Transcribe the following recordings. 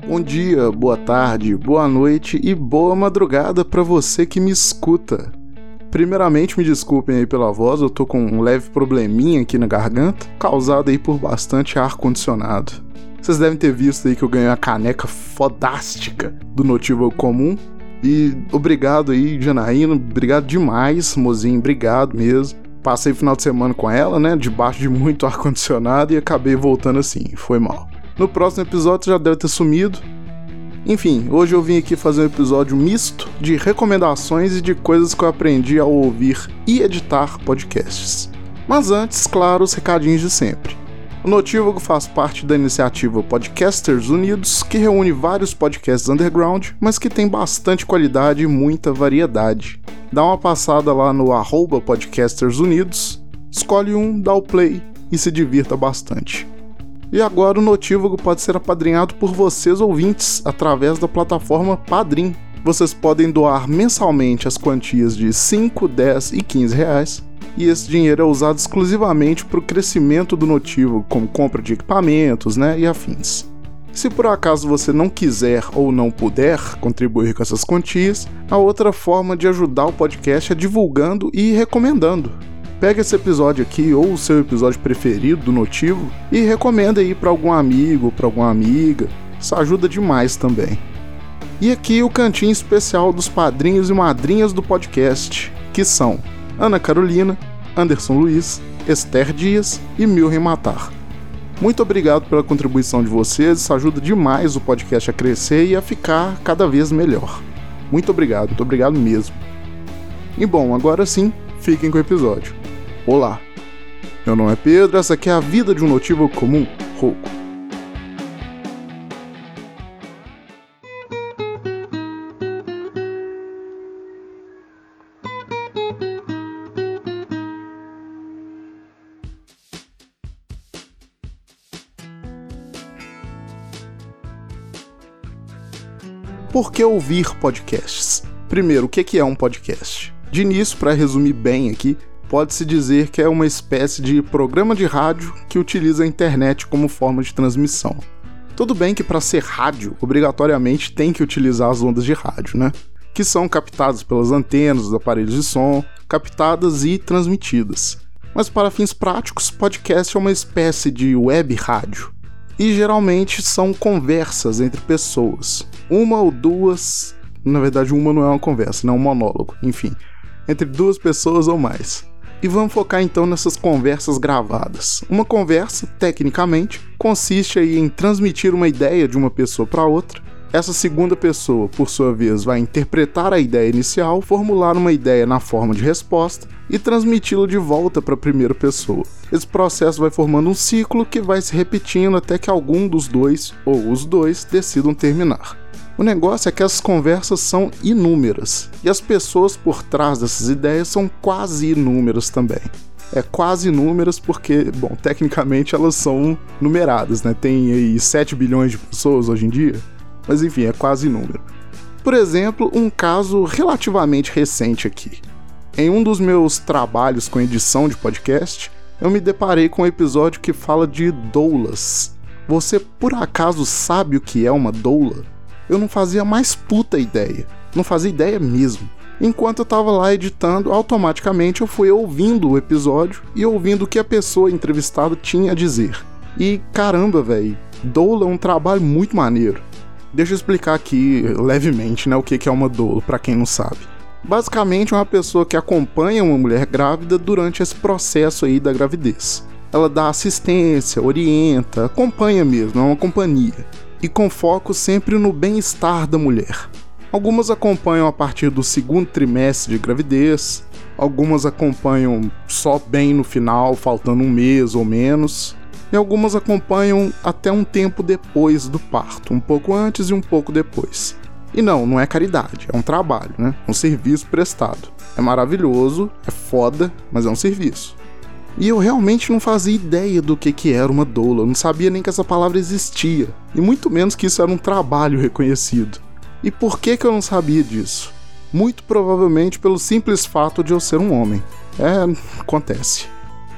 Bom dia, boa tarde, boa noite e boa madrugada para você que me escuta. Primeiramente, me desculpem aí pela voz, eu tô com um leve probleminha aqui na garganta, causado aí por bastante ar-condicionado. Vocês devem ter visto aí que eu ganhei uma caneca fodástica do Notívago Comum. E obrigado aí, Janaína, obrigado demais, mozinho, obrigado mesmo. Passei o final de semana com ela, né, debaixo de muito ar-condicionado e acabei voltando assim, foi mal. No próximo episódio você já deve ter sumido. Enfim, hoje eu vim aqui fazer um episódio misto de recomendações e de coisas que eu aprendi ao ouvir e editar podcasts. Mas antes, claro, os recadinhos de sempre. O Notívago faz parte da iniciativa Podcasters Unidos, que reúne vários podcasts underground, mas que tem bastante qualidade e muita variedade. Dá uma passada lá no @podcastersunidos, escolhe um, dá o play e se divirta bastante. E agora o Notívago pode ser apadrinhado por vocês ouvintes, através da plataforma Padrim. Vocês podem doar mensalmente as quantias de 5, 10 e 15 reais, e esse dinheiro é usado exclusivamente para o crescimento do Notívago, como compra de equipamentos, e afins. Se por acaso você não quiser ou não puder contribuir com essas quantias, a outra forma de ajudar o podcast é divulgando e recomendando. Pega esse episódio aqui, ou o seu episódio preferido do Notívago, e recomenda aí para algum amigo, para alguma amiga. Isso ajuda demais também. E aqui o cantinho especial dos padrinhos e madrinhas do podcast, que são Ana Carolina, Anderson Luiz, Esther Dias e Milren Matar. Muito obrigado pela contribuição de vocês, isso ajuda demais o podcast a crescer e a ficar cada vez melhor. Muito obrigado mesmo. E bom, agora sim, fiquem com o episódio. Olá, meu nome é Pedro, essa aqui é a vida de um Notívago comum, rouco. Por que ouvir podcasts? Primeiro, o que é um podcast? De início, para resumir bem aqui, pode-se dizer que é uma espécie de programa de rádio que utiliza a internet como forma de transmissão. Tudo bem que para ser rádio, obrigatoriamente tem que utilizar as ondas de rádio, que são captadas pelas antenas dos aparelhos de som, captadas e transmitidas. Mas para fins práticos, podcast é uma espécie de web rádio. E geralmente são conversas entre pessoas. Uma ou duas, na verdade uma não é uma conversa, não é um monólogo, enfim, entre duas pessoas ou mais. E vamos focar então nessas conversas gravadas. Uma conversa, tecnicamente, consiste aí em transmitir uma ideia de uma pessoa para outra. Essa segunda pessoa, por sua vez, vai interpretar a ideia inicial, formular uma ideia na forma de resposta e transmiti-la de volta para a primeira pessoa. Esse processo vai formando um ciclo que vai se repetindo até que algum dos dois, ou os dois, decidam terminar. O negócio é que essas conversas são inúmeras, e as pessoas por trás dessas ideias são quase inúmeras também. É quase inúmeras porque, bom, tecnicamente elas são numeradas, Tem aí 7 bilhões de pessoas hoje em dia, mas enfim, é quase inúmero. Por exemplo, um caso relativamente recente aqui. Em um dos meus trabalhos com edição de podcast, eu me deparei com um episódio que fala de doulas. Você por acaso sabe o que é uma doula? Eu não fazia mais puta ideia. Não fazia ideia mesmo. Enquanto eu tava lá editando, automaticamente eu fui ouvindo o episódio e ouvindo o que a pessoa entrevistada tinha a dizer. E caramba, velho, doula é um trabalho muito maneiro. Deixa eu explicar aqui levemente, o que é uma doula, pra quem não sabe. Basicamente é uma pessoa que acompanha uma mulher grávida durante esse processo aí da gravidez. Ela dá assistência, orienta, acompanha mesmo, é uma companhia. E com foco sempre no bem-estar da mulher. Algumas acompanham a partir do segundo trimestre de gravidez, algumas acompanham só bem no final, faltando um mês ou menos, e algumas acompanham até um tempo depois do parto, um pouco antes e um pouco depois. E não é caridade, é um trabalho, é um serviço prestado. É maravilhoso, é foda, mas é um serviço. E eu realmente não fazia ideia do que era uma doula, eu não sabia nem que essa palavra existia, e muito menos que isso era um trabalho reconhecido. E por que eu não sabia disso? Muito provavelmente pelo simples fato de eu ser um homem. Acontece.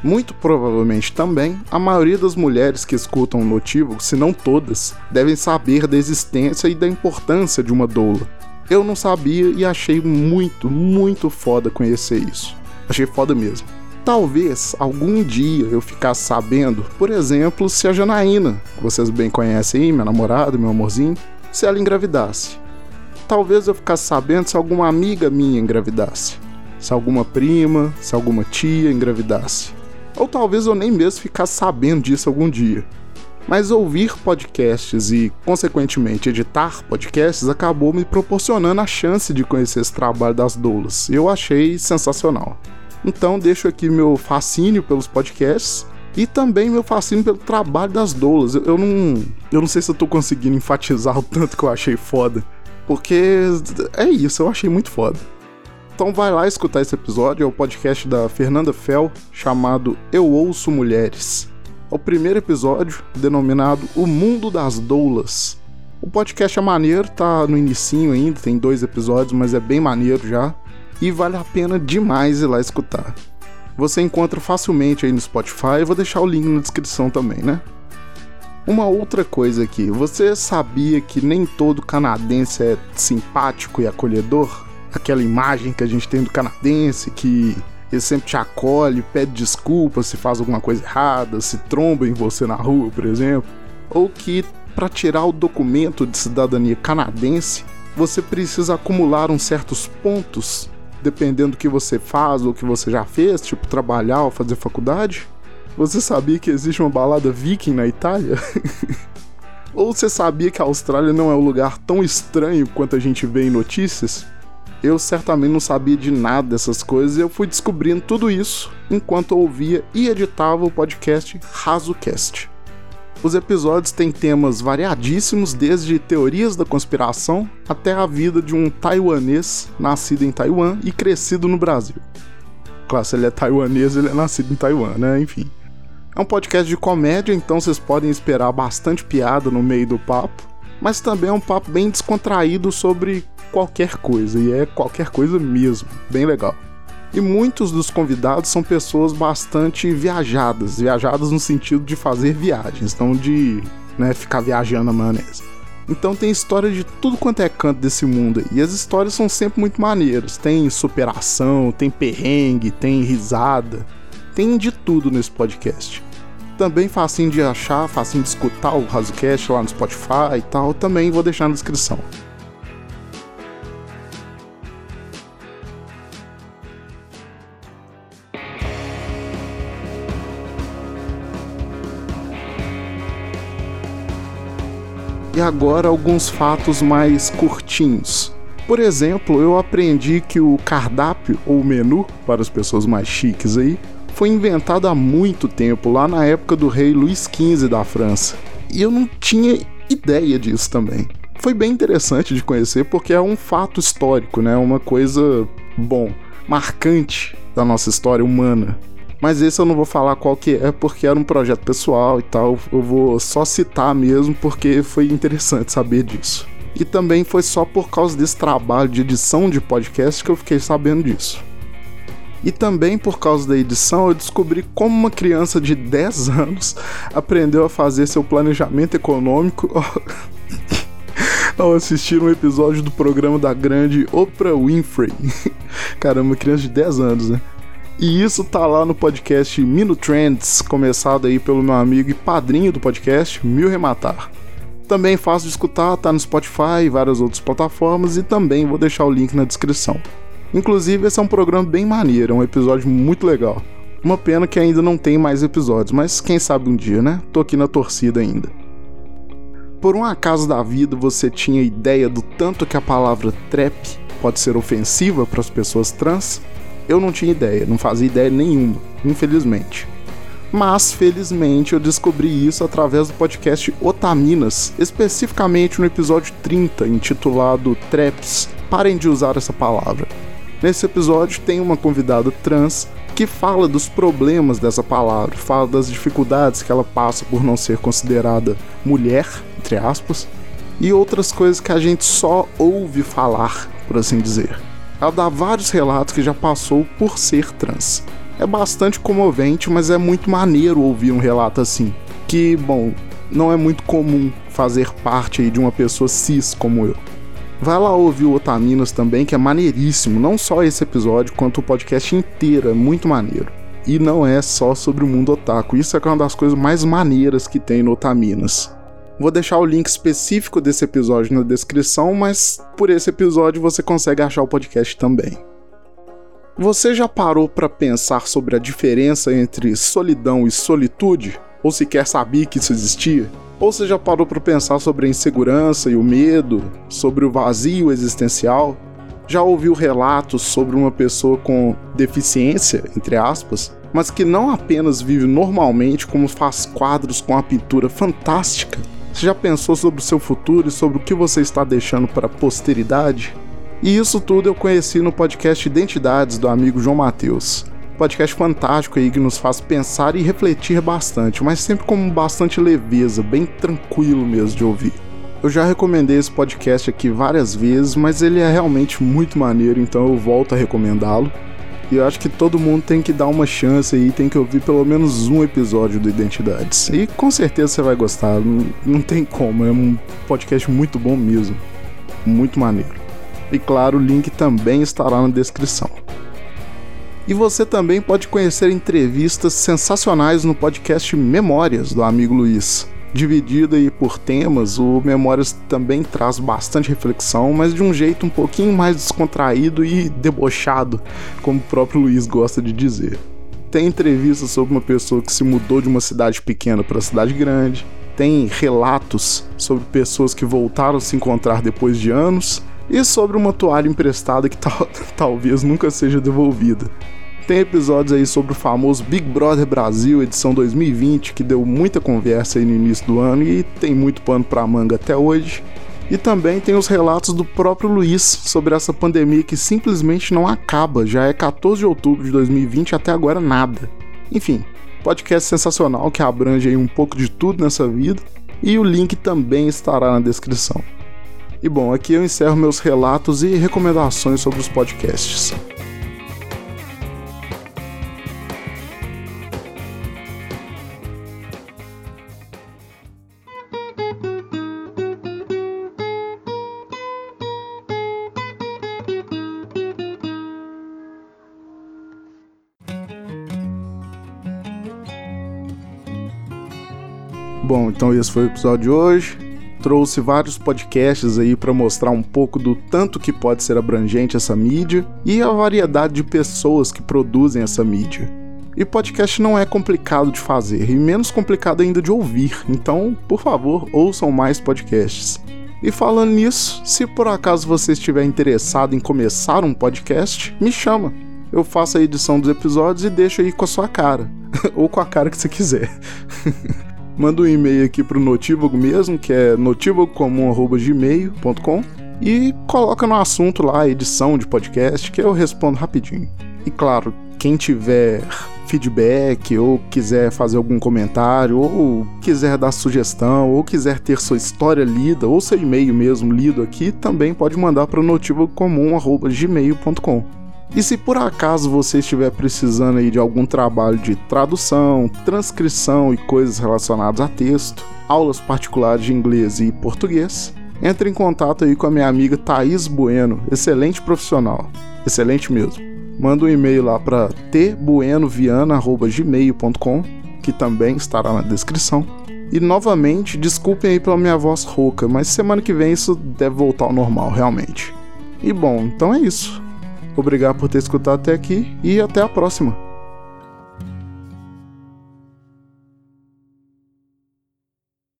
Muito provavelmente também, a maioria das mulheres que escutam o Notívago, se não todas, devem saber da existência e da importância de uma doula. Eu não sabia e achei muito foda conhecer isso. Achei foda mesmo. Talvez algum dia eu ficasse sabendo, por exemplo, se a Janaína, que vocês bem conhecem aí, minha namorada, meu amorzinho, se ela engravidasse. Talvez eu ficasse sabendo se alguma amiga minha engravidasse. Se alguma prima, se alguma tia engravidasse. Ou talvez eu nem mesmo ficasse sabendo disso algum dia. Mas ouvir podcasts e, consequentemente, editar podcasts acabou me proporcionando a chance de conhecer esse trabalho das doulas. Eu achei sensacional. Então deixo aqui meu fascínio pelos podcasts e também meu fascínio pelo trabalho das doulas. Eu não sei se eu tô conseguindo enfatizar o tanto que eu achei foda, porque é isso, eu achei muito foda. Então vai lá escutar esse episódio, é o podcast da Fernanda Fel, chamado Eu Ouço Mulheres. É o primeiro episódio, denominado O Mundo das Doulas. O podcast é maneiro, tá no inicinho ainda, tem 2 episódios, mas é bem maneiro já. E vale a pena demais ir lá escutar. Você encontra facilmente aí no Spotify, eu vou deixar o link na descrição também, né? Uma outra coisa aqui, você sabia que nem todo canadense é simpático e acolhedor? Aquela imagem que a gente tem do canadense, que ele sempre te acolhe, pede desculpa se faz alguma coisa errada, se tromba em você na rua, por exemplo. Ou que, para tirar o documento de cidadania canadense, você precisa acumular uns certos pontos, dependendo do que você faz ou que você já fez, tipo trabalhar ou fazer faculdade. Você sabia que existe uma balada viking na Itália? Ou você sabia que a Austrália não é um lugar tão estranho quanto a gente vê em notícias? Eu certamente não sabia de nada dessas coisas e eu fui descobrindo tudo isso enquanto ouvia e editava o podcast RazoCast. Os episódios têm temas variadíssimos, desde teorias da conspiração até a vida de um taiwanês nascido em Taiwan e crescido no Brasil. Claro, se ele é taiwanês, ele é nascido em Taiwan, né? Enfim. É um podcast de comédia, então vocês podem esperar bastante piada no meio do papo, mas também é um papo bem descontraído sobre qualquer coisa, e é qualquer coisa mesmo, bem legal. E muitos dos convidados são pessoas bastante viajadas no sentido de fazer viagens, não de ficar viajando na maionese. Então tem história de tudo quanto é canto desse mundo aí, e as histórias são sempre muito maneiras, tem superação, tem perrengue, tem risada, tem de tudo nesse podcast. Também facinho de achar, facinho de escutar o RazoCast lá no Spotify e tal, também vou deixar na descrição. E agora alguns fatos mais curtinhos. Por exemplo, eu aprendi que o cardápio ou menu, para as pessoas mais chiques aí, foi inventado há muito tempo, lá na época do rei Luís XV da França. E eu não tinha ideia disso também. Foi bem interessante de conhecer porque é um fato histórico, né? Uma coisa, marcante da nossa história humana. Mas esse eu não vou falar qual que é, porque era um projeto pessoal e tal. Eu vou só citar mesmo, porque foi interessante saber disso. E também foi só por causa desse trabalho de edição de podcast que eu fiquei sabendo disso. E também por causa da edição eu descobri como uma criança de 10 anos aprendeu a fazer seu planejamento econômico ao assistir um episódio do programa da grande Oprah Winfrey. Caramba, criança de 10 anos, né? E isso tá lá no podcast Minutrends, começado aí pelo meu amigo e padrinho do podcast, Mil Rematar. Também fácil de escutar, tá no Spotify e várias outras plataformas, e também vou deixar o link na descrição. Inclusive, esse é um programa bem maneiro, é um episódio muito legal. Uma pena que ainda não tem mais episódios, mas quem sabe um dia, né? Tô aqui na torcida ainda. Por um acaso da vida, você tinha ideia do tanto que a palavra trap pode ser ofensiva para as pessoas trans? Eu não tinha ideia, não fazia ideia nenhuma, infelizmente. Mas, felizmente, eu descobri isso através do podcast Otaminas, especificamente no episódio 30, intitulado Traps, parem de usar essa palavra. Nesse episódio tem uma convidada trans que fala dos problemas dessa palavra, fala das dificuldades que ela passa por não ser considerada mulher, entre aspas, e outras coisas que a gente só ouve falar, por assim dizer. Ela dá vários relatos que já passou por ser trans. É bastante comovente, mas é muito maneiro ouvir um relato assim. Que, bom, não é muito comum fazer parte aí de uma pessoa cis como eu. Vai lá ouvir o Otaminas também, que é maneiríssimo. Não só esse episódio, quanto o podcast inteiro, é muito maneiro. E não é só sobre o mundo otaku, isso é uma das coisas mais maneiras que tem no Otaminas. Vou deixar o link específico desse episódio na descrição, mas por esse episódio você consegue achar o podcast também. Você já parou para pensar sobre a diferença entre solidão e solitude? Ou sequer sabia que isso existia? Ou você já parou para pensar sobre a insegurança e o medo, sobre o vazio existencial? Já ouviu relatos sobre uma pessoa com deficiência, entre aspas, mas que não apenas vive normalmente, como faz quadros com uma pintura fantástica? Você já pensou sobre o seu futuro e sobre o que você está deixando para a posteridade? E isso tudo eu conheci no podcast Identidades, do amigo João Matheus. Podcast fantástico aí que nos faz pensar e refletir bastante, mas sempre com bastante leveza, bem tranquilo mesmo de ouvir. Eu já recomendei esse podcast aqui várias vezes, mas ele é realmente muito maneiro, então eu volto a recomendá-lo. E eu acho que todo mundo tem que dar uma chance aí, tem que ouvir pelo menos um episódio do Identidades. E com certeza você vai gostar, não tem como, é um podcast muito bom mesmo, muito maneiro. E claro, o link também estará na descrição. E você também pode conhecer entrevistas sensacionais no podcast Memórias, do amigo Luiz. Dividido aí por temas, o Memórias também traz bastante reflexão, mas de um jeito um pouquinho mais descontraído e debochado, como o próprio Luiz gosta de dizer. Tem entrevistas sobre uma pessoa que se mudou de uma cidade pequena para cidade grande, tem relatos sobre pessoas que voltaram a se encontrar depois de anos, e sobre uma toalha emprestada que talvez nunca seja devolvida. Tem episódios aí sobre o famoso Big Brother Brasil, edição 2020, que deu muita conversa aí no início do ano e tem muito pano pra manga até hoje. E também tem os relatos do próprio Luiz sobre essa pandemia que simplesmente não acaba, já é 14 de outubro de 2020 e até agora nada. Enfim, podcast sensacional que abrange aí um pouco de tudo nessa vida, e o link também estará na descrição. E bom, aqui eu encerro meus relatos e recomendações sobre os podcasts. Bom, então esse foi o episódio de hoje. Trouxe vários podcasts aí para mostrar um pouco do tanto que pode ser abrangente essa mídia e a variedade de pessoas que produzem essa mídia. E podcast não é complicado de fazer e menos complicado ainda de ouvir, então, por favor, ouçam mais podcasts. E falando nisso, se por acaso você estiver interessado em começar um podcast, me chama. Eu faço a edição dos episódios e deixo aí com a sua cara, ou com a cara que você quiser. Manda um e-mail aqui pro Notívago mesmo, que é notivagocomum@gmail.com, e coloca no assunto lá, edição de podcast, que eu respondo rapidinho. E claro, quem tiver feedback, ou quiser fazer algum comentário, ou quiser dar sugestão, ou quiser ter sua história lida, ou seu e-mail mesmo lido aqui, também pode mandar para notivagocomum@gmail.com. E se por acaso você estiver precisando aí de algum trabalho de tradução, transcrição e coisas relacionadas a texto, aulas particulares de inglês e português, entre em contato aí com a minha amiga Thaís Bueno, excelente profissional, excelente mesmo. Manda um e-mail lá para tbuenoviana@gmail.com, que também estará na descrição. E novamente, desculpem aí pela minha voz rouca, mas semana que vem isso deve voltar ao normal, realmente. E bom, então é isso. Obrigado por ter escutado até aqui e até a próxima.